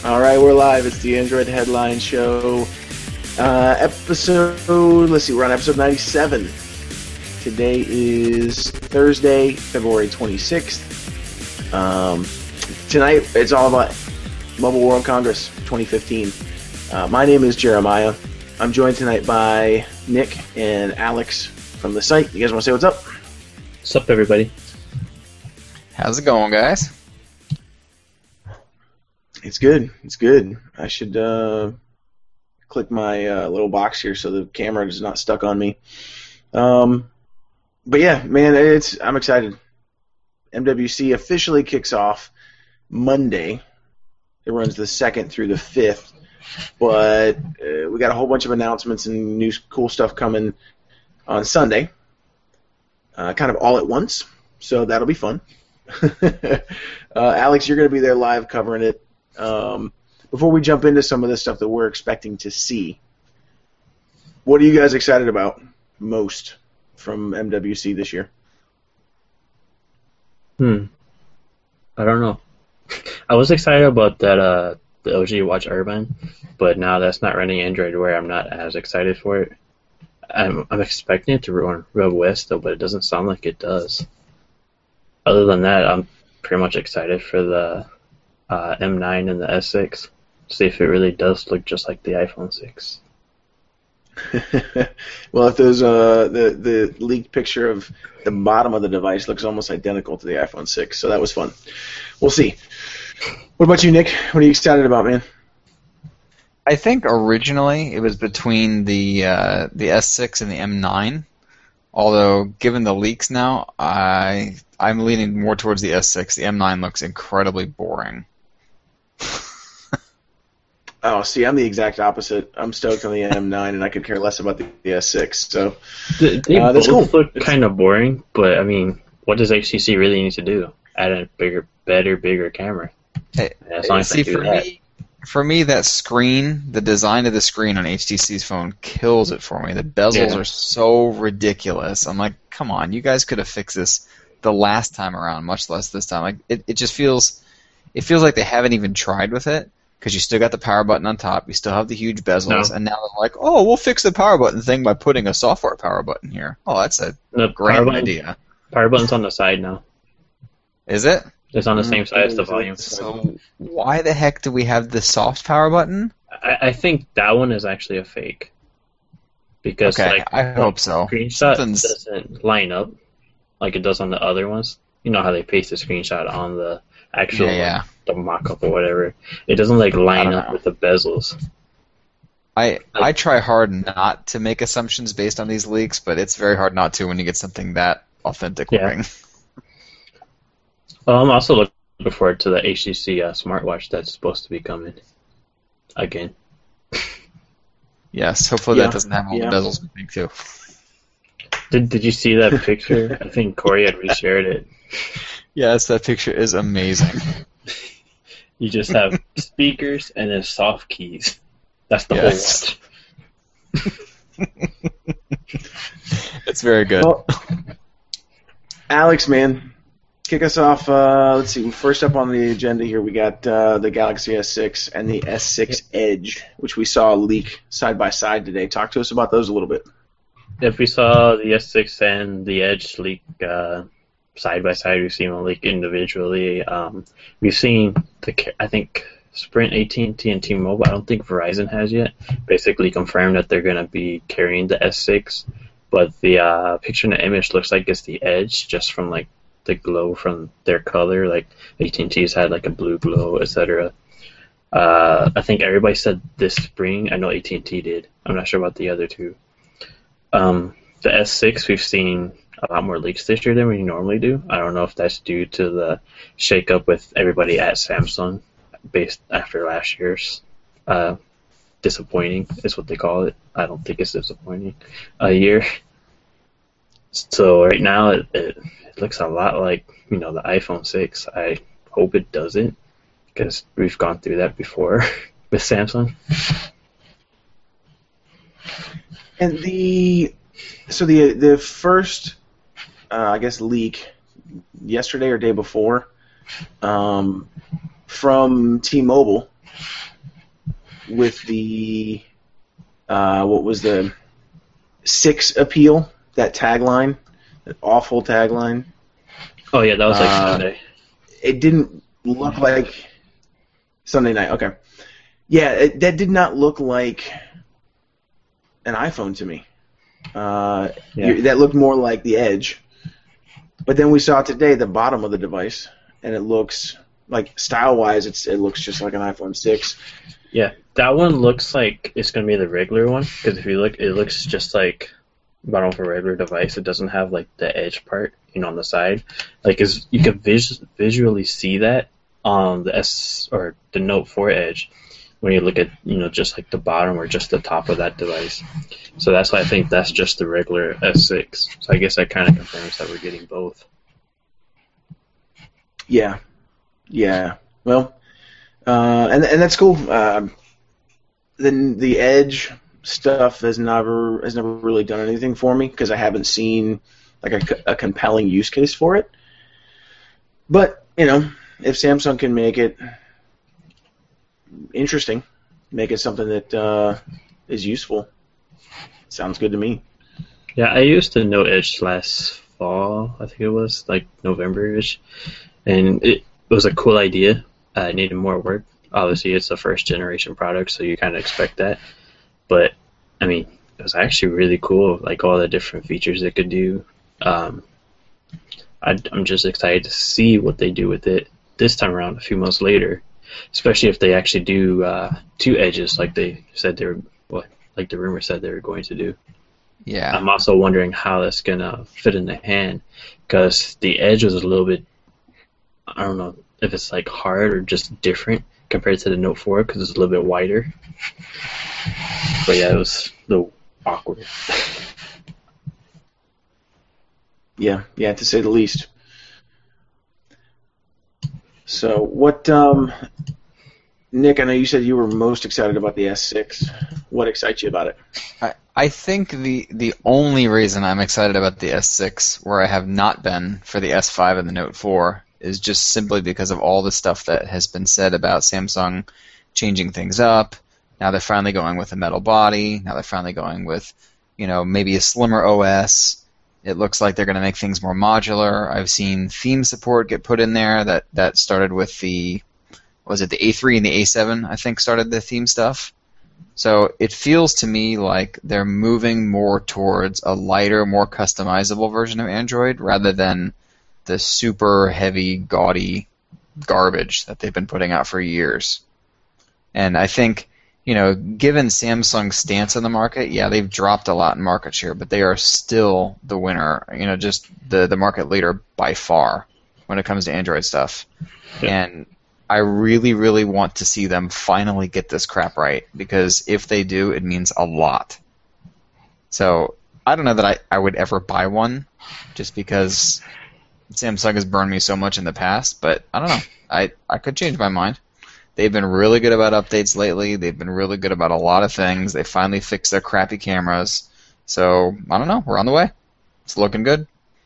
All right, we're live. It's the Android Headline Show. We're on episode 97. Today is Thursday, February 26th. Tonight, it's all about Mobile World Congress 2015. My name is Jeremiah. I'm joined tonight by Nick and Alex from the site. You guys want to say what's up? What's up, everybody? How's it going, guys? It's good. It's good. I should click my little box here so the camera is not stuck on me. But yeah, man, I'm excited. MWC officially kicks off Monday. It runs the 2nd through the 5th. But we got a whole bunch of announcements and new cool stuff coming on Sunday. Kind of all at once. So that'll be fun. Alex, you're going to be there live covering it. Before we jump into some of the stuff that we're expecting to see, what are you guys excited about most from MWC this year? I don't know. I was excited about that the LG Watch Urban, but now that's not running Android Wear. I'm not as excited for it. I'm expecting it to run Real West, though, but it doesn't sound like it does. Other than that, I'm pretty much excited for the M9 and the S6. See if it really does look just like the iPhone 6. Well, if there's the leaked picture of the bottom of the device looks almost identical to the iPhone 6, so that was fun. We'll see. What about you, Nick? What are you excited about, man? I think originally it was between the S6 and the M9. Although, given the leaks now, I'm leaning more towards the S6. The M9 looks incredibly boring. Oh, see, I'm the exact opposite. I'm stoked on the M9, and I could care less about the S6. So They that's both cool. look kind of boring, but I mean, what does HTC really need to do? Add a bigger camera. As long as they do that. For me, that screen, the design of the screen on HTC's phone kills it for me. The bezels are so ridiculous. I'm like, come on, you guys could have fixed this the last time around, much less this time. Like it just feels like they haven't even tried with it, because you still got the power button on top, you still have the huge bezels, and now they're like, oh, we'll fix the power button thing by putting a software power button here. Oh, that's a great idea. Power Button's on the side now. Is it? It's on the same side as the volume. So why the heck do we have the soft power button? I think that one is actually a fake. Because I hope so. Screenshot doesn't line up like it does on the other ones. You know how they paste the screenshot on the actual the mock-up or whatever. It doesn't line up with the bezels. I try hard not to make assumptions based on these leaks, but it's very hard not to when you get something that authentic looking. Well, I'm also looking forward to the HTC smartwatch that's supposed to be coming again. Yes, hopefully that doesn't have all the bezels moving too. Did you see that picture? I think Corey had reshared it. Yes, that picture is amazing. You just have speakers and then soft keys. That's the whole watch. It's very good. Well, Alex, man, kick us off. Let's see. First up on the agenda here, we got the Galaxy S6 and the S6 Edge, which we saw leak side by side today. Talk to us about those a little bit. If we saw the S6 and the Edge leak side by side, we've seen them leak individually. We've seen I think Sprint, AT&T, and T-Mobile. I don't think Verizon has yet. Basically confirmed that they're going to be carrying the S6, but the picture in the image looks like it's the Edge, just from the glow from their color. Like AT&T's had a blue glow, etc. I think everybody said this spring. I know AT&T did. I'm not sure about the other two. The S6, we've seen a lot more leaks this year than we normally do. I don't know if that's due to the shake-up with everybody at Samsung, based after last year's disappointing, is what they call it. I don't think it's disappointing. A year. So right now it looks a lot like the iPhone 6. I hope it doesn't, because we've gone through that before with Samsung. And the first, I guess, leak yesterday or day before from T-Mobile with the what was the 6 appeal, that tagline, that awful tagline. Oh yeah, that was like Sunday. It didn't look like Sunday night. Okay, yeah, that did not look like an iPhone to me. That looked more like the Edge. But then we saw today the bottom of the device, and it looks like style-wise, it looks just like an iPhone 6. Yeah, that one looks like it's gonna be the regular one, because if you look, it looks just like bottom of a regular device. It doesn't have like the edge part, on the side. Like, you can visually see that on the the Note 4 Edge when you look at just like the bottom or just the top of that device. So that's why I think that's just the regular S6. So I guess that kind of confirms that we're getting both. Yeah. Well, and that's cool. Then the Edge stuff has never really done anything for me because I haven't seen like a compelling use case for it. But if Samsung can make it interesting, make it something that is useful, sounds good to me. Yeah, I used the Note Edge last fall. I think it was like November-ish, and it was a cool idea. It needed more work. Obviously, it's a first generation product, so you kind of expect that. But I mean, it was actually really cool, like all the different features it could do. I'm just excited to see what they do with it this time around, a few months later, especially if they actually do 2 edges, like they said like the rumor said they were going to do. Yeah. I'm also wondering how that's gonna fit in the hand, because the Edge was a little bit, I don't know if it's like hard or just different compared to the Note 4 because it's a little bit wider. But yeah, it was a little awkward. Yeah, to say the least. So what, Nick, I know you said you were most excited about the S6. What excites you about it? I think the only reason I'm excited about the S6, where I have not been for the S5 and the Note 4, is just simply because of all the stuff that has been said about Samsung changing things up. Now they're finally going with a metal body. Now they're finally going with, maybe a slimmer OS. It looks like they're going to make things more modular. I've seen theme support get put in there. That started with the A3 and the A7, I think, started the theme stuff. So it feels to me like they're moving more towards a lighter, more customizable version of Android rather than the super heavy, gaudy garbage that they've been putting out for years. And I think, given Samsung's stance on the market, yeah, they've dropped a lot in market share, but they are still the winner, just the market leader by far when it comes to Android stuff. Yeah. And I really, really want to see them finally get this crap right, because if they do, it means a lot. So I don't know that I would ever buy one, just because Samsung has burned me so much in the past, but I don't know. I could change my mind. They've been really good about updates lately. They've been really good about a lot of things. They finally fixed their crappy cameras. So, I don't know. We're on the way. It's looking good.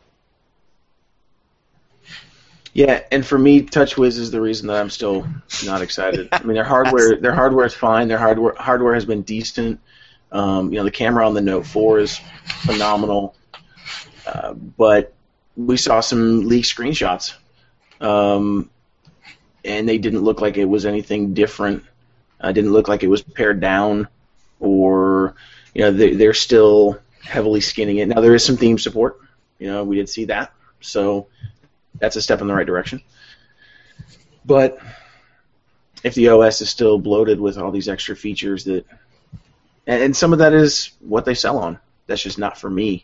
Yeah, and for me, TouchWiz is the reason that I'm still not excited. I mean, their hardware is fine. Their hardware has been decent. The camera on the Note 4 is phenomenal. But we saw some leaked screenshots. And they didn't look like it was anything different. Didn't look like it was pared down, or they're still heavily skinning it. Now there is some theme support. We did see that, so that's a step in the right direction. But if the OS is still bloated with all these extra features and some of that is what they sell on, that's just not for me.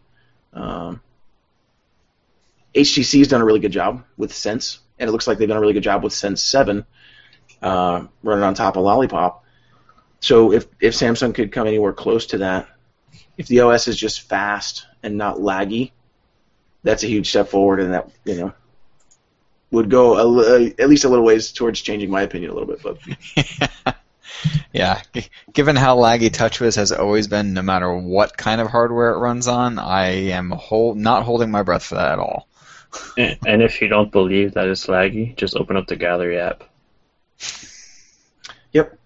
HTC's done a really good job with Sense. And it looks like they've done a really good job with Sense 7 running on top of Lollipop. So if Samsung could come anywhere close to that, if the OS is just fast and not laggy, that's a huge step forward, and that would go at least a little ways towards changing my opinion a little bit. But yeah, given how laggy TouchWiz has always been, no matter what kind of hardware it runs on, I am not holding my breath for that at all. And if you don't believe that it's laggy, just open up the Gallery app. Yep.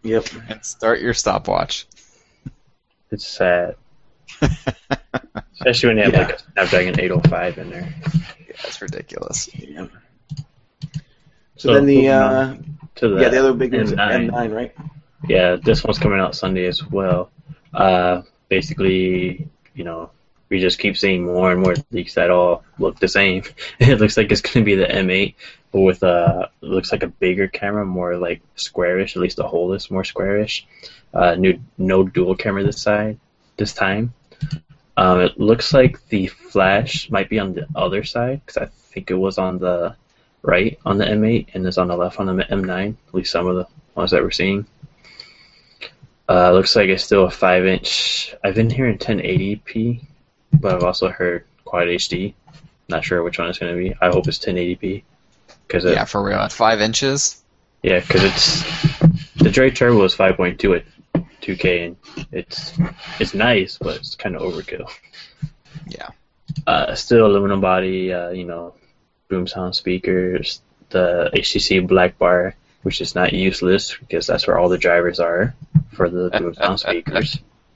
Yep. And start your stopwatch. It's sad. Especially when you have like a Snapdragon 805 in there. Yeah, that's ridiculous. Yeah. So then moving on to the the other big one's M9. M9, right? Yeah, this one's coming out Sunday as well. Basically, we just keep seeing more and more leaks that all look the same. It looks like it's going to be the M8, but with it looks like a bigger camera, more like squarish. At least the hole is more squarish. No dual camera this time. It looks like the flash might be on the other side because I think it was on the right on the M8 and it's on the left on the M9. At least some of the ones that we're seeing. Looks like it's still a 5-inch. I've been hearing 1080p, but I've also heard Quad HD. Not sure which one it's going to be. I hope it's 1080p. Yeah, for real. At 5 inches? Yeah, because the Droid Turbo is 5.2 at 2K, and it's nice, but it's kind of overkill. Yeah. Still aluminum body, boom sound speakers, the HTC black bar, which is not useless because that's where all the drivers are for the boom sound speakers.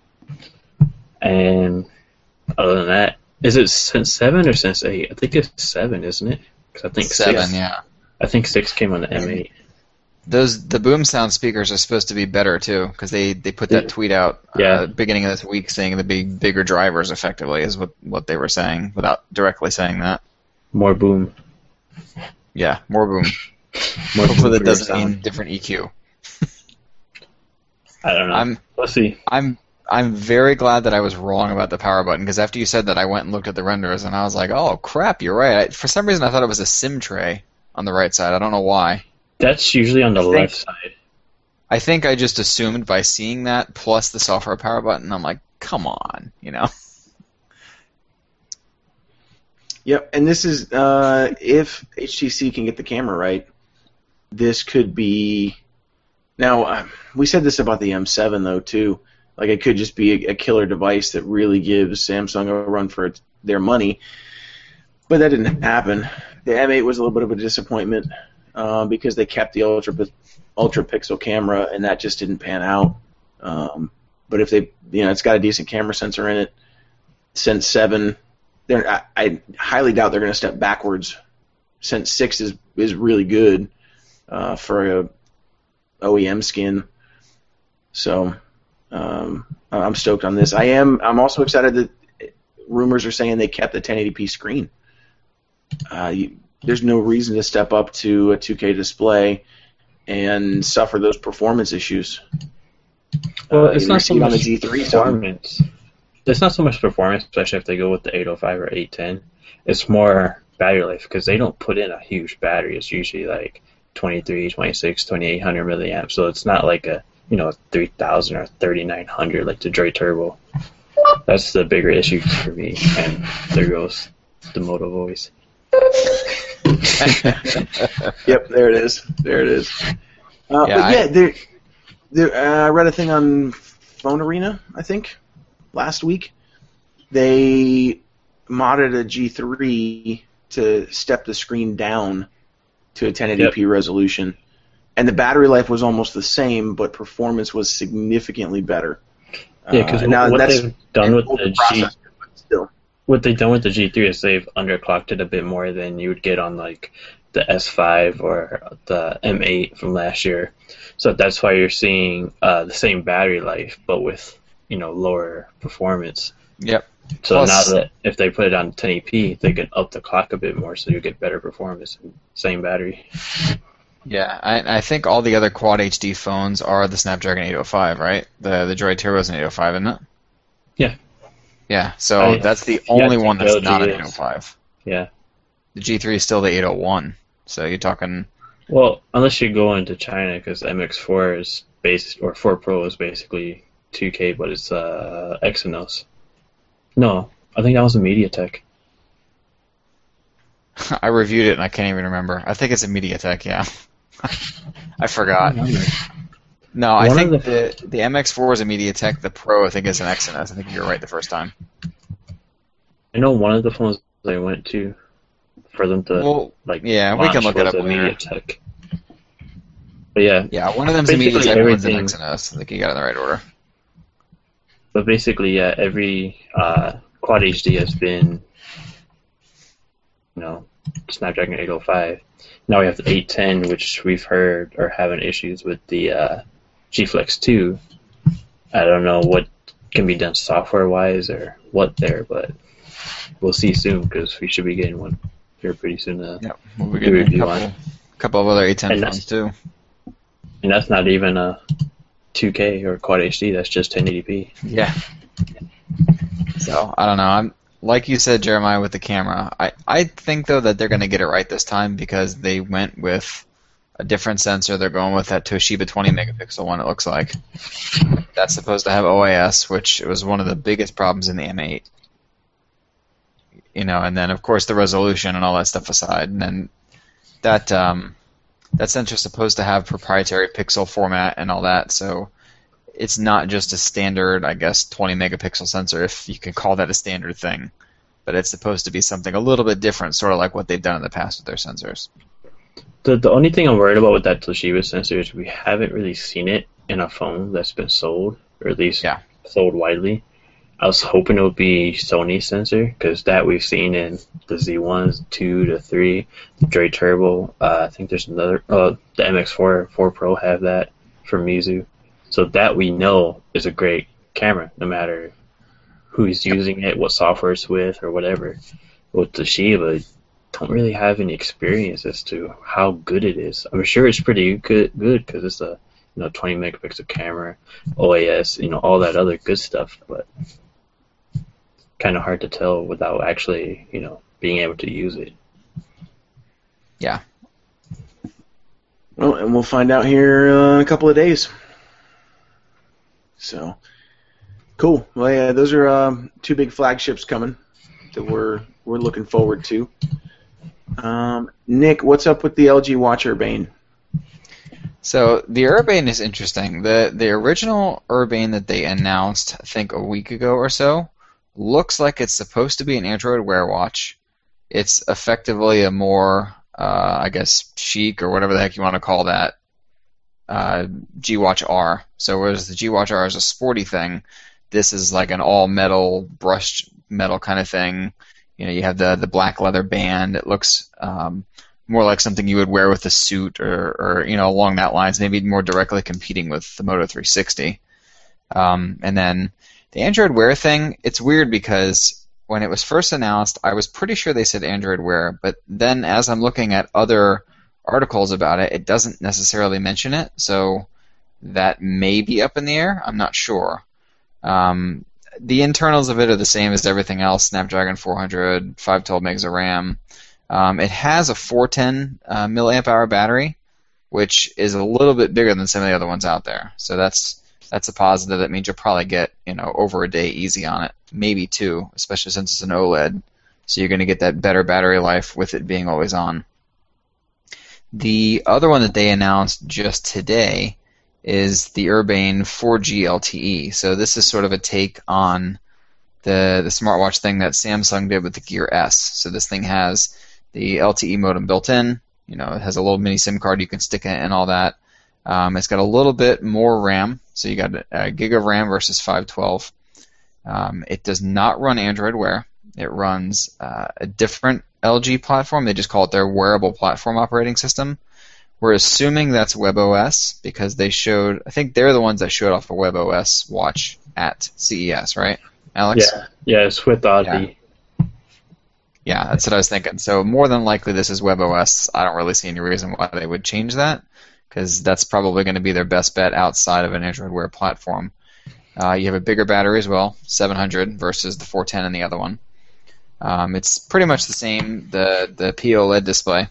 And other than that, is it Sense 7 or Sense 8? I think it's 7, isn't it? Because I think 7, 6, yeah. I think 6 came on the M8. The boom sound speakers are supposed to be better too, because they put that tweet out beginning of this week saying the bigger drivers effectively is what they were saying without directly saying that. More boom. Yeah, more boom. Hopefully that doesn't mean different EQ. I don't know. Let's see. I'm very glad that I was wrong about the power button, because after you said that, I went and looked at the renders, and I was like, oh crap, you're right. For some reason, I thought it was a SIM tray on the right side. I don't know why. That's usually on the left side. I think I just assumed by seeing that, plus the software power button, I'm like, come on, Yep, and this is, if HTC can get the camera right, this could be... Now, we said this about the M7, though, too. Like, it could just be a killer device that really gives Samsung a run for their money. But that didn't happen. The M8 was a little bit of a disappointment because they kept the ultra pixel camera, and that just didn't pan out. But if they, it's got a decent camera sensor in it. Sense 7, I highly doubt they're going to step backwards. Sense 6 is really good for a OEM skin. So I'm stoked on this. I'm also excited that rumors are saying they kept the 1080p screen. There's no reason to step up to a 2K display and suffer those performance issues. Well, it's not so on much the G3 performance. It's not so much performance, especially if they go with the 805 or 810. It's more battery life because they don't put in a huge battery. It's usually like 23, 26, 2800 milliamps. So it's not like a 3000 or 3900 like the Droid Turbo. That's the bigger issue for me. And there goes the Moto voice. Yep, there it is. I read a thing on Phone Arena, I think, last week. They modded a G3 to step the screen down to a 1080p resolution, and the battery life was almost the same, but performance was significantly better. Yeah, because what they've done with the what they've done with the G3 is they've underclocked it a bit more than you would get on like the S5 or the M8 from last year. So that's why you're seeing the same battery life, but with lower performance. Yep. So now that if they put it on 1080p, they can up the clock a bit more, so you get better performance, same battery. Yeah, I think all the other Quad HD phones are the Snapdragon 805, right? The Droid Turbo is an 805, isn't it? Yeah. Yeah, so that's the only one that's not an is. 805. Yeah. The G3 is still the 801, so you're talking... Well, unless you go into China, because MX4 is or 4 Pro is basically 2K, but it's Exynos. No, I think that was a MediaTek. I reviewed it and I can't even remember. I think it's a MediaTek, yeah. I forgot. No, I think the MX4 is a MediaTek. The Pro, I think, is an Exynos. I think you're right the first time. I know one of the phones they went to for them to yeah, we can look it up later. MediaTek. But yeah, Yeah, one of them's a basically MediaTek, one's an everything. Exynos. I think you got it in the right order. But basically, yeah, every Quad HD has been, Snapdragon 805. Now we have the 810, which we've heard are having issues with the G Flex 2. I don't know what can be done software-wise or what there, but we'll see soon because we should be getting one here pretty soon. Yep, we'll be do getting review a couple of other 810 And phones too. And that's not even a 2K or Quad HD. That's just 1080p. Yeah. So I don't know. I'm like you said, Jeremiah, with the camera. I think though that they're going to get it right this time because they went with a different sensor. They're going with that Toshiba 20 megapixel one. It looks like that's supposed to have OIS, which was one of the biggest problems in the M8. And then of course the resolution and all that stuff aside, and then that sensor's supposed to have proprietary pixel format and all that. So it's not just a standard, I guess, 20 megapixel sensor, if you can call that a standard thing. But it's supposed to be something a little bit different, sort of like what they've done in the past with their sensors. The only thing I'm worried about with that Toshiba sensor is we haven't really seen it in a phone that's been sold, or at least sold widely. I was hoping it would be Sony's sensor, because that we've seen in the Z1s, 2 to 3, the Dre Turbo. I think there's another, the MX4 4 Pro have that from Mizu. So that we know is a great camera, no matter who's using it, what software it's with, or whatever. With Toshiba, don't really have any experience as to how good it is. I'm sure it's pretty good because it's a 20 megapixel camera, OAS, all that other good stuff, but kind of hard to tell without actually, being able to use it. Yeah. Well, and we'll find out here in a couple of days. So, cool. Well, yeah, those are two big flagships coming that we're looking forward to. Nick, what's up with the LG Watch Urbane? So the Urbane is interesting. The original Urbane that they announced, I think a week ago or so, looks like it's supposed to be an Android Wear watch. It's effectively a more, I guess, chic or whatever the heck you want to call that, G-Watch R. So whereas the G-Watch R is a sporty thing, this is like an all-metal, brushed metal kind of thing. You have the black leather band. It looks more like something you would wear with a suit or along that lines, maybe more directly competing with the Moto 360. And then the Android Wear thing, it's weird because when it was first announced, I was pretty sure they said Android Wear, but then as I'm looking at other articles about it, it doesn't necessarily mention it, so that may be up in the air. I'm not sure. The internals of it are the same as everything else, Snapdragon 400, 512 megs of RAM. It has a 410 milliamp hour battery, which is a little bit bigger than some of the other ones out there. So that's a positive. That means you'll probably get over a day easy on it, maybe two, especially since it's an OLED. So you're going to get that better battery life with it being always on. The other one that they announced just today is the Urbane 4G LTE. So this is sort of a take on the smartwatch thing that Samsung did with the Gear S. So this thing has the LTE modem built in. It has a little mini SIM card you can stick in and all that. It's got a little bit more RAM. So you got a gig of RAM versus 512. It does not run Android Wear. It runs a different LG platform. They just call it their wearable platform operating system. We're assuming that's WebOS because they showed, I think they're the ones that showed off a WebOS watch at CES, right, Alex? Yeah, it's with Audi. Yeah, that's what I was thinking. So more than likely this is WebOS. I don't really see any reason why they would change that because that's probably going to be their best bet outside of an Android Wear platform. You have a bigger battery as well, 700 versus the 410 in the other one. It's pretty much the same, the POLED display.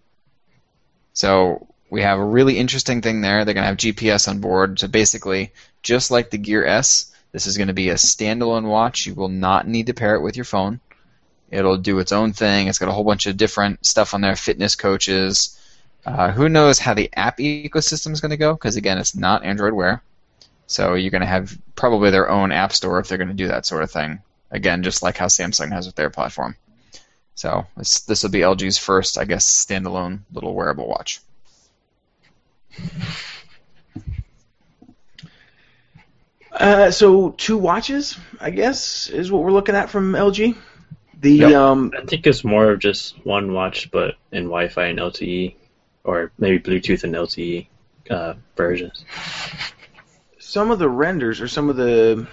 So we have a really interesting thing there. They're going to have GPS on board. So basically, just like the Gear S, this is going to be a standalone watch. You will not need to pair it with your phone. It'll do its own thing. It's got a whole bunch of different stuff on there, fitness coaches. Who knows how the app ecosystem is going to go, because again, it's not Android Wear. So you're going to have probably their own app store if they're going to do that sort of thing. Again, just like how Samsung has with their platform. So this will be LG's first, I guess, standalone little wearable watch. So 2 watches, I guess, is what we're looking at from LG. I think it's more of just one watch, but in Wi-Fi and LTE, or maybe Bluetooth and LTE versions. Some of the renders, or some of the,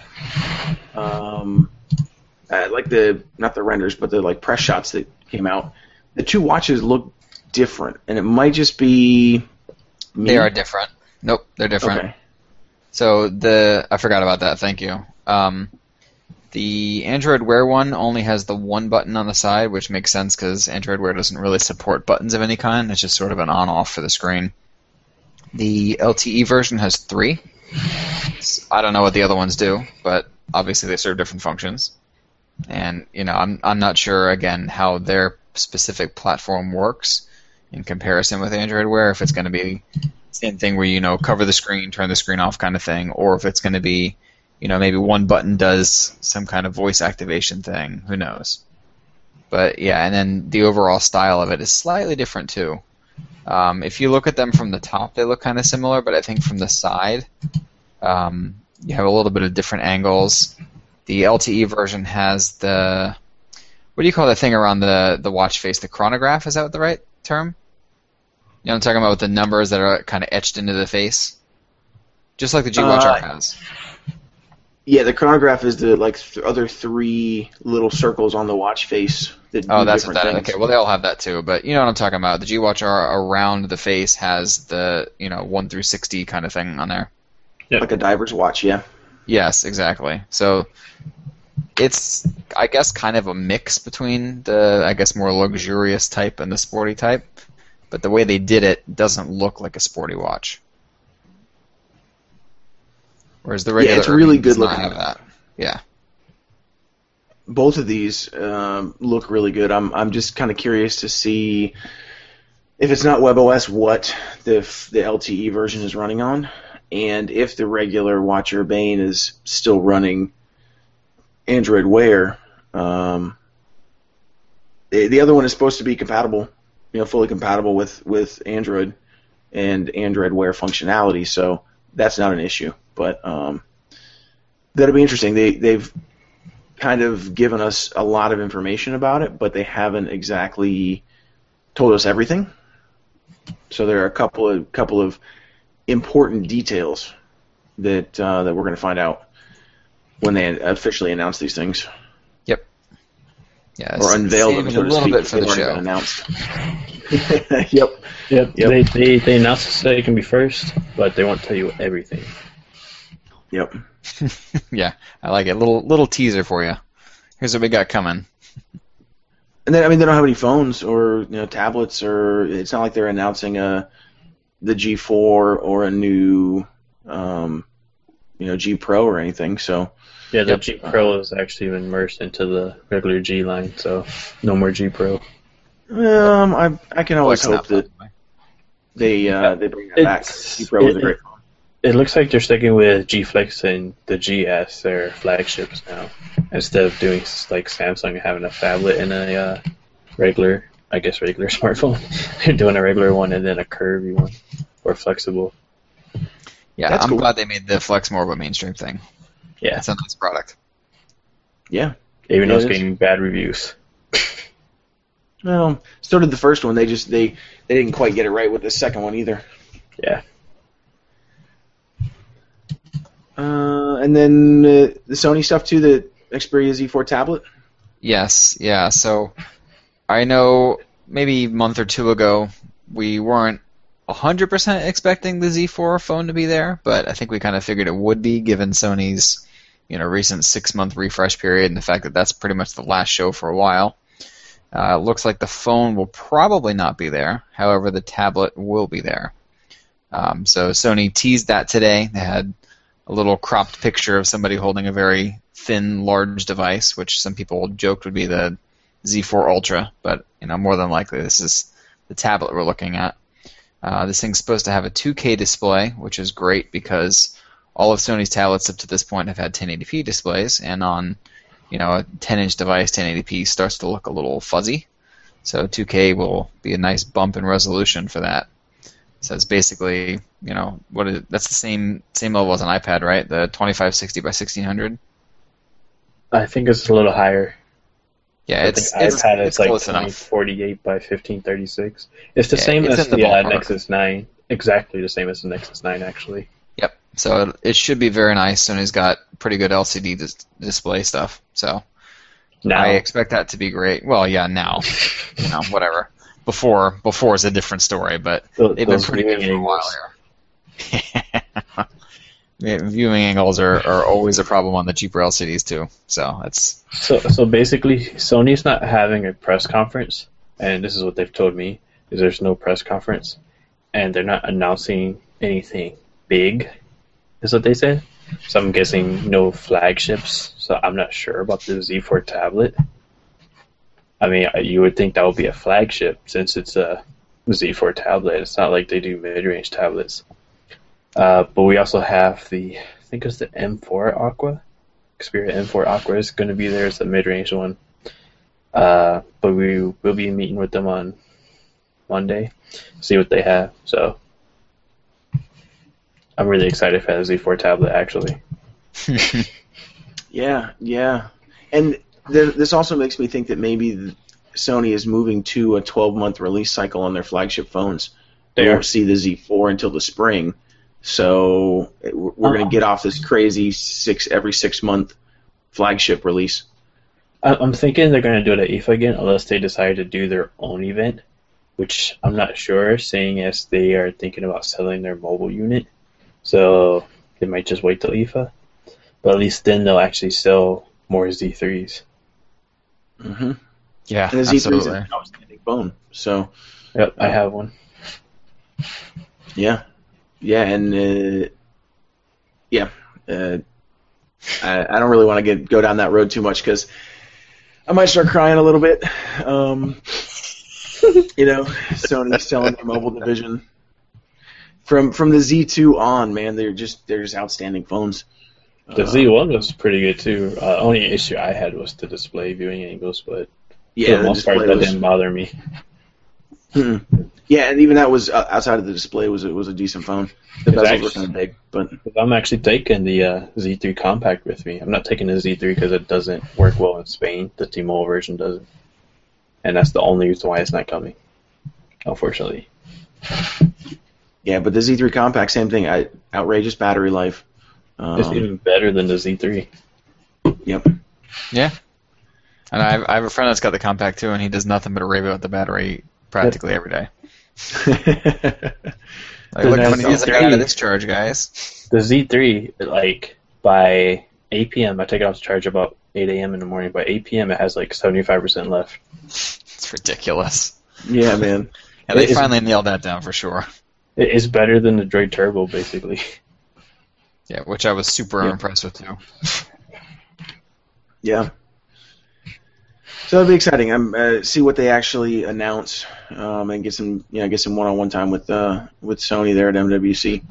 not the renders, but the like press shots that came out, the 2 watches look different, and it might just be me. They are different. Nope, they're different. Okay. So I forgot about that. Thank you. The Android Wear one only has the 1 button on the side, which makes sense because Android Wear doesn't really support buttons of any kind. It's just sort of an on-off for the screen. The LTE version has 3. I don't know what the other ones do, but obviously they serve different functions. And I'm not sure again how their specific platform works in comparison with Android Wear. If it's going to be same thing where cover the screen, turn the screen off kind of thing, or if it's going to be maybe 1 button does some kind of voice activation thing. Who knows? But yeah, and then the overall style of it is slightly different too. If you look at them from the top, they look kind of similar, but I think from the side, you have a little bit of different angles. The LTE version has the, what do you call that thing around the watch face? The chronograph, is that the right term? You know what I'm talking about, with the numbers that are kind of etched into the face? Just like the G-Watch R has. Yeah, the chronograph is the other 3 little circles on the watch face. That oh, do that's what that things. is. Okay, well, they all have that too, but you know what I'm talking about. The G-Watch R around the face has the 1 through 60 kind of thing on there. Yep. Like a diver's watch, yeah. Yes, exactly. So it's, I guess, kind of a mix between the, I guess, more luxurious type and the sporty type, but the way they did it doesn't look like a sporty watch. Whereas the regular it's really Urban does good not looking. have that. Yeah. Both of these look really good. I'm just kind of curious to see if it's not WebOS, what the LTE version is running on, and if the regular Watch Urbane is still running Android Wear. The other one is supposed to be compatible, fully compatible with Android and Android Wear functionality, so that's not an issue. But that'll be interesting. They've kind of given us a lot of information about it, but they haven't exactly told us everything. So there are a couple of important details that we're going to find out when they officially announce these things. Yep. Yeah. Or unveil them, so to speak. Bit for the show. Announced. Yep. They announced it so it can be first, but they won't tell you everything. Yep. Yeah, I like it. Little teaser for you. Here's what we got coming. And then, they don't have any phones or tablets, or it's not like they're announcing the G4 or a new G Pro or anything. So yeah, the G Pro has actually been merged into the regular G line, so no more G Pro. I can always hope that they bring that back. G Pro is a great phone. It looks like they're sticking with G Flex and the G as their flagships now, instead of doing like Samsung having a phablet and a regular smartphone. They're doing a regular one and then a curvy one, or flexible. Yeah, That's I'm cool. glad they made the Flex more of a mainstream thing. Yeah, It's a nice product. Yeah. even though it's it is. getting bad reviews. Well, so did the first one. They didn't quite get it right with the second one either. Yeah. And then the Sony stuff too, the Xperia Z4 tablet. Yes, yeah. So I know maybe a month or two ago we weren't 100% expecting the Z4 phone to be there, but I think we kind of figured it would be, given Sony's recent 6-month refresh period and the fact that that's pretty much the last show for a while. It looks like the phone will probably not be there. However, the tablet will be there. So Sony teased that today. They had a little cropped picture of somebody holding a very thin, large device, which some people joked would be the Z4 Ultra, but more than likely this is the tablet we're looking at. This thing's supposed to have a 2K display, which is great because all of Sony's tablets up to this point have had 1080p displays, and on a 10-inch device, 1080p starts to look a little fuzzy. So 2K will be a nice bump in resolution for that. So it's basically, that's the same level as an iPad, right? The 2560 by 1600. I think it's a little higher. Yeah, it's iPad is like close 2048 by 1536. It's the same it's as in the the ballpark. Nexus 9. Exactly the same as the Nexus 9, actually. Yep. So it should be very nice. Sony's got pretty good LCD display stuff. So Now, I expect that to be great. Well, yeah, now, whatever. Before is a different story, but they've been pretty good for a while here. Yeah, viewing angles are always a problem on the cheaper LCDs too. So it's so basically, Sony's not having a press conference, and this is what they've told me: is there's no press conference, and they're not announcing anything big. Is what they said. So I'm guessing no flagships. So I'm not sure about the Z4 tablet. I mean, you would think that would be a flagship since it's a Z4 tablet. It's not like they do mid-range tablets. But we also have I think it's the M4 Aqua. Xperia M4 Aqua is going to be there. It's the mid-range one. But we will be meeting with them on Monday, see what they have. So I'm really excited for the Z4 tablet, actually. Yeah. And this also makes me think that maybe Sony is moving to a 12-month release cycle on their flagship phones. We won't see the Z4 until the spring. So we're going to get off this crazy every 6 month flagship release. I'm thinking they're going to do it at IFA again, unless they decide to do their own event, which I'm not sure, seeing as they are thinking about selling their mobile unit. So they might just wait till IFA. But at least then they'll actually sell more Z3s. Mm-hmm. Yeah, and the Z3 is an outstanding phone. So, yep, I have one. Yeah, and I don't really want to go down that road too much because I might start crying a little bit. Sony's selling their mobile division. From the Z2 on, man, they're just outstanding phones. The Z1 was pretty good too. Only issue I had was the display viewing angles, but for the most part, that didn't bother me. Yeah, and even that was outside of the display was a decent phone. The bezels were kind of big, but I'm actually taking the Z3 Compact with me. I'm not taking the Z3 because it doesn't work well in Spain. The T-Mobile version doesn't, and that's the only reason why it's not coming, unfortunately. Yeah, but the Z3 Compact, same thing. Outrageous battery life. It's even better than the Z3. Yep. Yeah. And I have a friend that's got the Compact too, and he does nothing but rave about the battery practically every day. Like, look how many days I got out of this charge, guys. The Z3, like, by 8 p.m., I take it off to charge about 8 a.m. in the morning. By 8 p.m., it has like 75% left. It's ridiculous. Yeah, man. Yeah, they finally nailed that down for sure. It's better than the Droid Turbo, basically. Yeah, which I was super impressed with too. Yeah. So it'll be exciting. See what they actually announce, and get some one-on-one time with Sony there at MWC.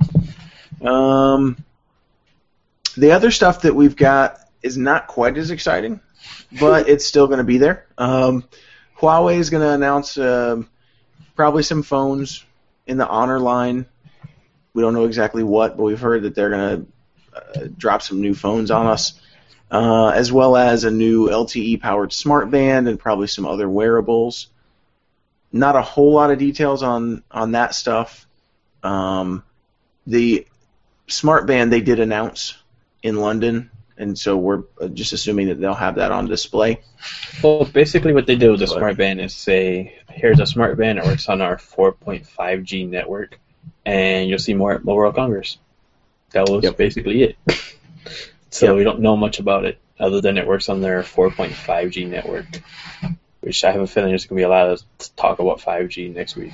The other stuff that we've got is not quite as exciting, but it's still going to be there. Huawei is going to announce probably some phones in the Honor line. We don't know exactly what, but we've heard that they're going to drop some new phones on us, as well as a new LTE-powered smartband and probably some other wearables. Not a whole lot of details on that stuff. The smartband they did announce in London, and so we're just assuming that they'll have that on display. Well, basically what they did with the smartband is say, here's a smartband that works on our 4.5G network, and you'll see more at Mobile World Congress. That was basically it. So we don't know much about it, other than it works on their 4.5G network, which I have a feeling there's going to be a lot of talk about 5G next week.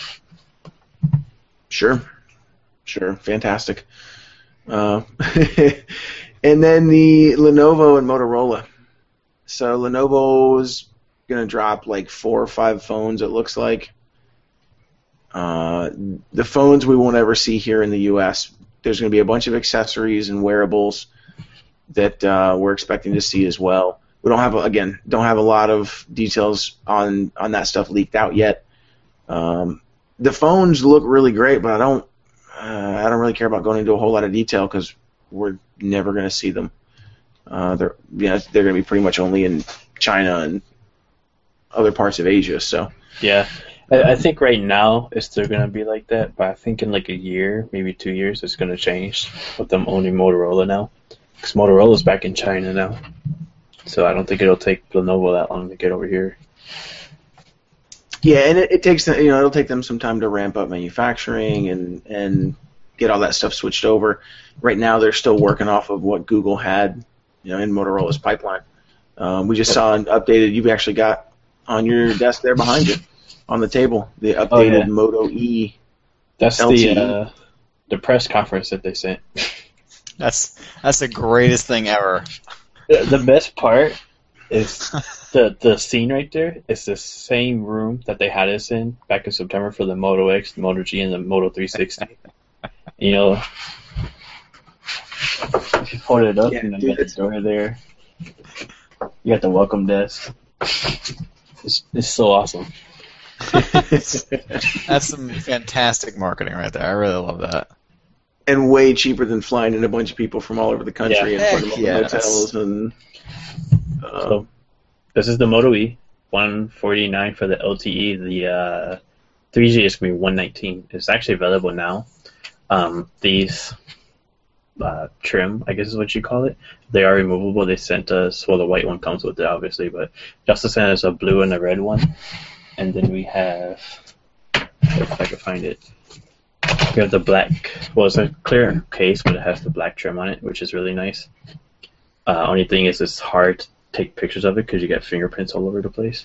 Sure. Fantastic. And then the Lenovo and Motorola. So Lenovo's going to drop like 4 or 5 phones, it looks like. The phones we won't ever see here in the U.S. There's going to be a bunch of accessories and wearables that we're expecting to see as well. We don't have a lot of details on that stuff leaked out yet. the phones look really great, but I don't really care about going into a whole lot of detail because we're never going to see them. They're going to be pretty much only in China and other parts of Asia. So yeah, I think right now it's still going to be like that, but I think in like a year, maybe 2 years, it's going to change with them owning Motorola now, because Motorola's back in China now. So I don't think it'll take Lenovo that long to get over here. Yeah, and it takes them, it'll take them some time to ramp up manufacturing and get all that stuff switched over. Right now, they're still working off of what Google had, in Motorola's pipeline. We just saw an updated. You've actually got on your desk there behind you, on the table, the updated Moto E. That's LTE. the press conference that they sent. That's the greatest thing ever. The best part is the scene right there. It's the same room that they had us in back in September for the Moto X, the Moto G, and the Moto 360. If you hold it up and then you got the door there, you got the welcome desk. It's so awesome. That's some fantastic marketing right there. I really love that. And way cheaper than flying in a bunch of people from all over the country and putting them in hotels and. So this is the Moto E, $149 for the LTE. The 3G is going to be $119. It's actually available now. These trim, I guess is what you call it, they are removable. They sent us, well, the white one comes with it, obviously, but just sent us a blue and a red one. And then we have, if I can find it, we have the black, well, it's a clear case, but it has the black trim on it, which is really nice. Only thing is it's hard to take pictures of it because you got fingerprints all over the place.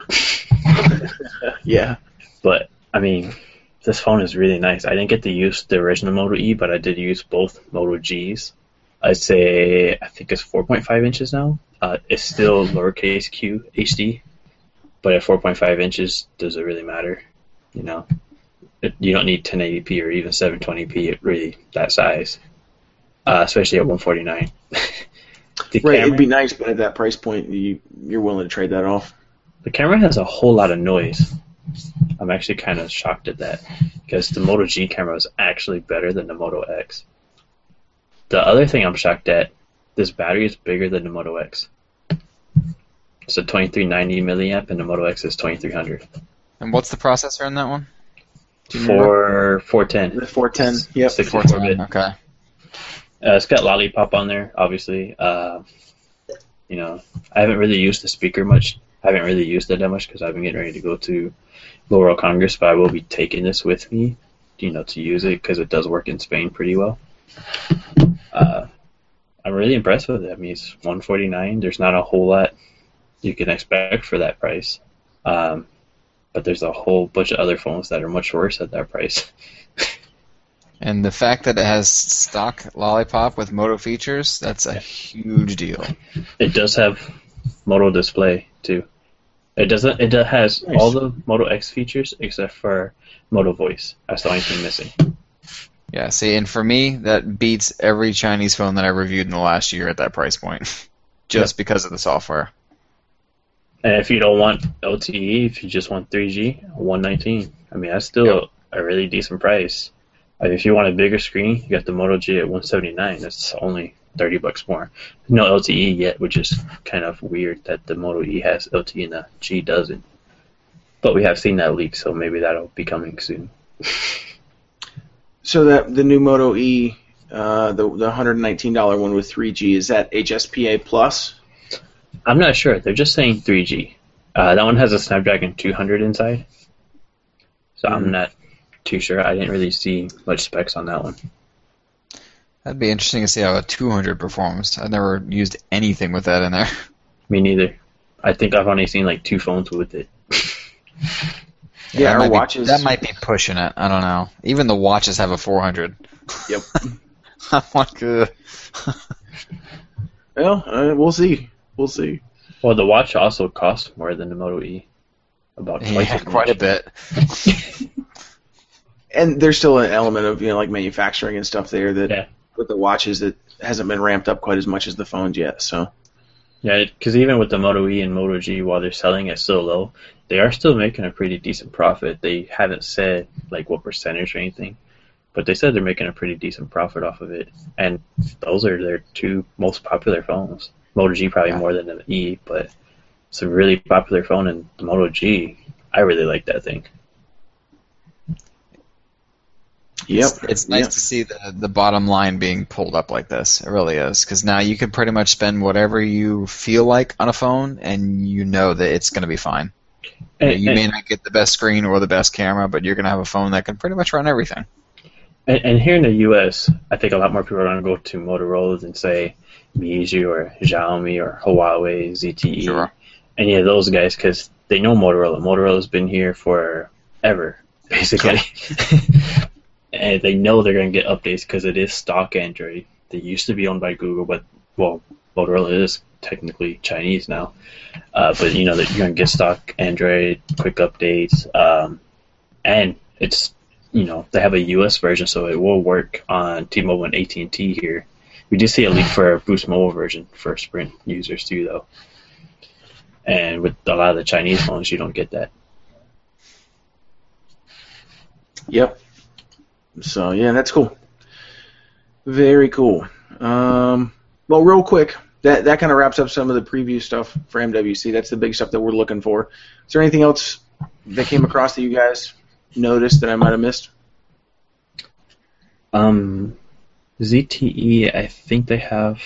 Yeah. But, I mean, this phone is really nice. I didn't get to use the original Moto E, but I did use both Moto Gs. I think it's 4.5 inches now. It's still lowercase q HD, but at 4.5 inches, does it really matter? You don't need 1080p or even 720p really that size, especially at $149. Right, it'd be nice, but at that price point, you're willing to trade that off. The camera has a whole lot of noise. I'm actually kind of shocked at that because the Moto G camera is actually better than the Moto X. The other thing I'm shocked at, this battery is bigger than the Moto X. It's a 2390 milliamp and the Moto X is 2300. And what's the processor in that one? 410. The 410, yep. 64-bit. Okay. It's got Lollipop on there, obviously. I haven't really used the speaker much. I haven't really used it that much because I've been getting ready to go to World Congress, but I will be taking this with me, to use it because it does work in Spain pretty well. I'm really impressed with it. I mean, it's $149. There's not a whole lot you can expect for that price. But there's a whole bunch of other phones that are much worse at that price. And the fact that it has stock Lollipop with Moto features, that's a huge deal. It does have Moto Display, too. It has nice. all the Moto X features except for Moto Voice. That's the only thing missing. Yeah, see, and for me, that beats every Chinese phone that I reviewed in the last year at that price point, just because of the software. And if you don't want LTE, if you just want 3G, $119. I mean, that's still a really decent price. I mean, if you want a bigger screen, you got the Moto G at $179. That's only $30 more. No LTE yet, which is kind of weird that the Moto E has LTE and the G doesn't. But we have seen that leak, so maybe that'll be coming soon. So that the new Moto E, the $119 one with 3G, is that HSPA plus? I'm not sure. They're just saying 3G. That one has a Snapdragon 200 inside. So I'm not too sure. I didn't really see much specs on that one. That'd be interesting to see how a 200 performs. I've never used anything with that in there. Me neither. I think I've only seen like 2 phones with it. Yeah, our that watches. That might be pushing it. I don't know. Even the watches have a 400. Yep. I'm like, Well, we'll see. We'll see. Well, the watch also costs more than the Moto E. About twice as much. quite a bit. And there's still an element of like manufacturing and stuff there that with the watches that hasn't been ramped up quite as much as the phones yet. So Yeah, because even with the Moto E and Moto G, while they're selling it so low, they are still making a pretty decent profit. They haven't said like what percentage or anything, but they said they're making a pretty decent profit off of it. And those are their two most popular phones. Moto G probably more than the E, but it's a really popular phone. And the Moto G, I really like that thing. Yep. It's nice to see the bottom line being pulled up like this. It really is, because now you can pretty much spend whatever you feel like on a phone, and you know that it's going to be fine. You may not get the best screen or the best camera, but you're going to have a phone that can pretty much run everything. And here in the U.S., I think a lot more people are going to go to Motorola than, say, Meizu or Xiaomi or Huawei, ZTE, Sure. any of those guys, because they know Motorola. Motorola's been here forever, basically. And they know they're going to get updates because it is stock Android. They used to be owned by Google, but, well, Motorola is technically Chinese now. But, you know, that you're going to get stock Android, quick updates, and it's, you know, they have a US version, so it will work on T-Mobile and AT&T here. We did see a leak for a Boost Mobile version for Sprint users too, though. And with a lot of the Chinese phones, you don't get that. Yep. So yeah, that's cool. Very cool. Well, real quick, that kind of wraps up some of the preview stuff for MWC. That's the big stuff that we're looking for. Is there anything else that came across that you guys noticed that I might have missed? ZTE, I think they have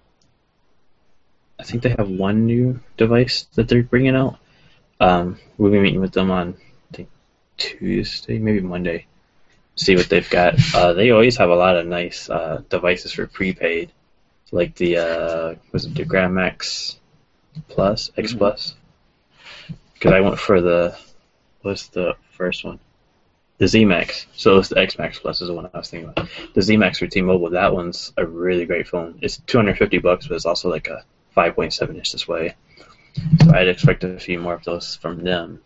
one new device that they're bringing out. We'll be meeting with them on, I think, Tuesday, maybe Monday. See what they've got. They always have a lot of nice devices for prepaid, like the the Grand Max Plus, X Plus. Because I went for what's the first one? The Z Max. So it's the X Max Plus is the one I was thinking about. The Z Max for T-Mobile. That one's a really great phone. It's $250, but it's also like a 5.7-inch display. So I'd expect a few more of those from them.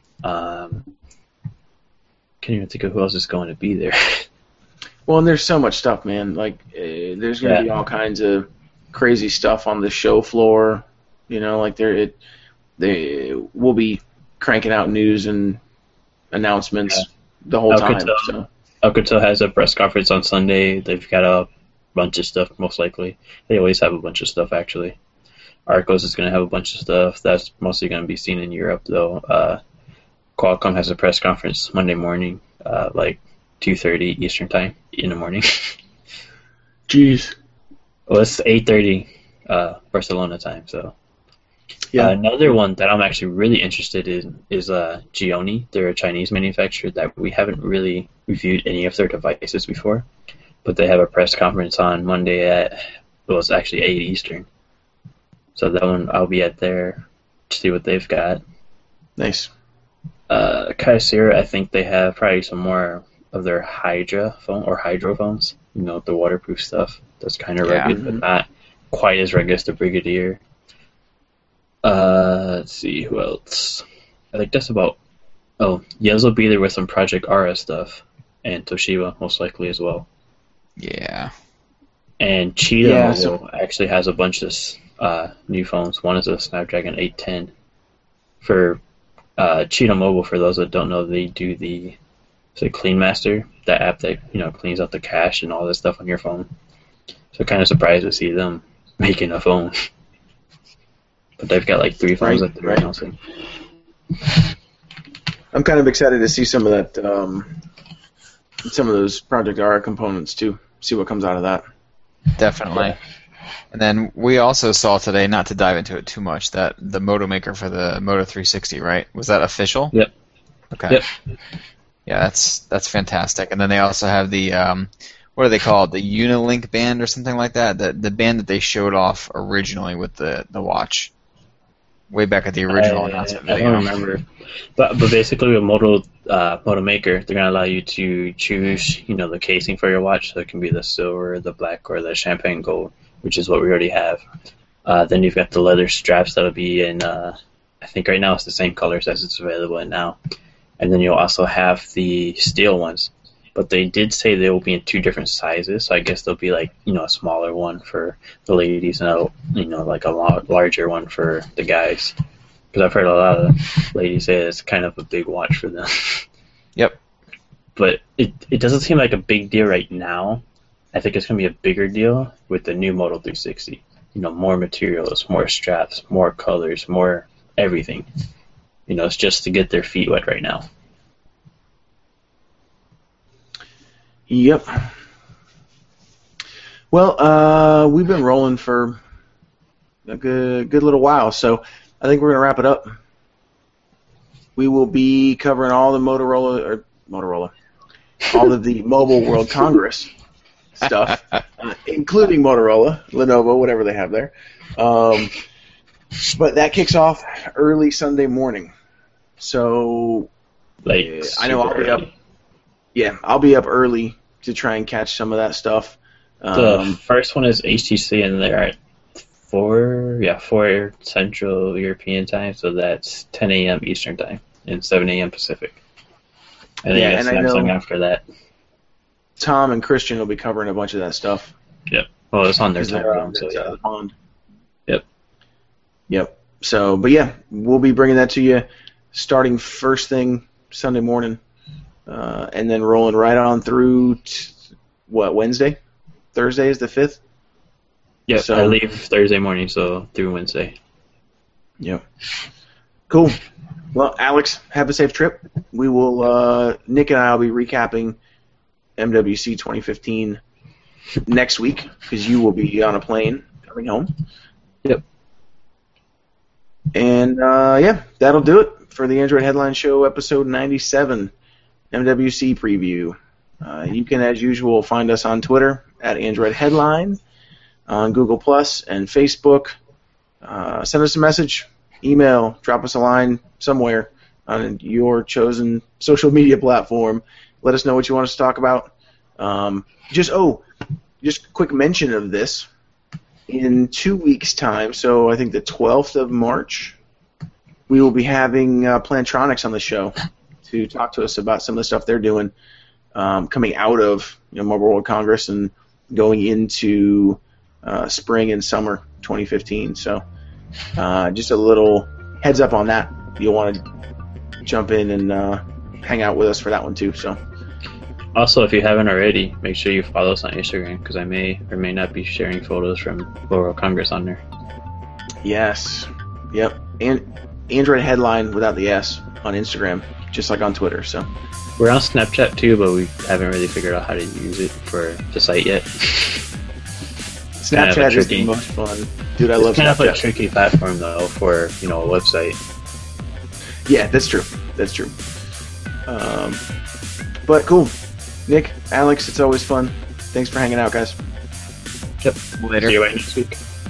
Can't even think of who else is going to be there. Well, and there's so much stuff, man. Like, there's going to be all kinds of crazy stuff on the show floor. You know, like they will be cranking out news and announcements the whole time. So. Alcatel has a press conference on Sunday. They've got a bunch of stuff, most likely. They always have a bunch of stuff, actually. Arcos is going to have a bunch of stuff. That's mostly going to be seen in Europe, though. Qualcomm has a press conference Monday morning, like 2:30 Eastern time in the morning. Jeez. Well, it's 8:30 Barcelona time. So another one that I'm actually really interested in is Gionee. They're a Chinese manufacturer that we haven't really reviewed any of their devices before, but they have a press conference on Monday it's actually 8 Eastern. So that one I'll be at there to see what they've got. Nice. Kyocera, I think they have probably some more of their Hydro phones. You know, the waterproof stuff. That's kind of rugged, but not quite as rugged as the Brigadier. Let's see, who else? I think that's about... Oh, Yez will be there with some Project Ara stuff. And Toshiba, most likely, as well. Yeah. And Cheetah Mobile actually has a bunch of new phones. One is a Snapdragon 810. For Cheetah Mobile, for those that don't know, they do the Clean Master, that app that cleans out the cache and all this stuff on your phone. So kind of surprised to see them making a phone. But they've got like 3 phones that they're announcing. I'm kind of excited to see some of that, some of those Project Ara components too. See what comes out of that. Definitely. And then we also saw today, not to dive into it too much, that the Moto Maker for the Moto 360, right? Was that official? Yep. Okay. Yep. Yeah, that's fantastic. And then they also have the what do they call it? The Unilink band or something like that. The band that they showed off originally with the watch, way back at the original announcement video. I don't remember. But basically with Moto Maker, they're gonna allow you to choose the casing for your watch. So it can be the silver, the black, or the champagne gold, which is what we already have. Then you've got the leather straps that'll be in, I think right now it's the same colors as it's available in now. And then you'll also have the steel ones. but they did say they will be in 2 different sizes. So I guess there'll be like a smaller one for the ladies and like a larger one for the guys. Because I've heard a lot of ladies say it's kind of a big watch for them. Yep. But it doesn't seem like a big deal right now. I think it's going to be a bigger deal with the new Moto 360. More materials, more straps, more colors, more everything. It's just to get their feet wet right now. Yep. Well, we've been rolling for a good little while, so I think we're going to wrap it up. We will be covering all the Motorola, all of the Mobile World Congress stuff, including Motorola, Lenovo, whatever they have there. But that kicks off early Sunday morning. So I know I'll be up. Yeah, I'll be up early to try and catch some of that stuff. The first one is HTC, and they're at 4 Central European time, so that's 10 a.m. Eastern time and 7 a.m. Pacific. And then you got Samsung after that. Tom and Christian will be covering a bunch of that stuff. Yep. Well, it's on their time zone, so yeah. Pond. Yep. So, but yeah, we'll be bringing that to you starting first thing Sunday morning, and then rolling right on through Wednesday? Thursday is the 5th? Yeah, so, I leave Thursday morning, so through Wednesday. Yep. Cool. Well, Alex, have a safe trip. We will, Nick and I will be recapping MWC 2015 next week, because you will be on a plane coming home. Yep. And, yeah, that'll do it for the Android Headline Show, episode 97, MWC preview. You can, as usual, find us on Twitter at Android Headline, on Google Plus and Facebook. Send us a message, email, drop us a line somewhere on your chosen social media platform. Let us know what you want us to talk about. Just a quick mention of this. In 2 weeks' time, so I think the 12th of March, we will be having Plantronics on the show to talk to us about some of the stuff they're doing coming out of Mobile World Congress and going into spring and summer 2015. So just a little heads up on that. You'll want to jump in and hang out with us for that one too. So. Also, if you haven't already, make sure you follow us on Instagram, because I may or may not be sharing photos from World Congress on there. Yes. Yep. And Android Headline without the S on Instagram, just like on Twitter. So we're on Snapchat too, but we haven't really figured out how to use it for the site yet. Snapchat is the most fun. Dude, I love Snapchat. It's kind of a tricky platform, though, for, a website. Yeah, that's true. That's true. But cool. Nick, Alex, it's always fun. Thanks for hanging out, guys. Yep. Later. See you next week.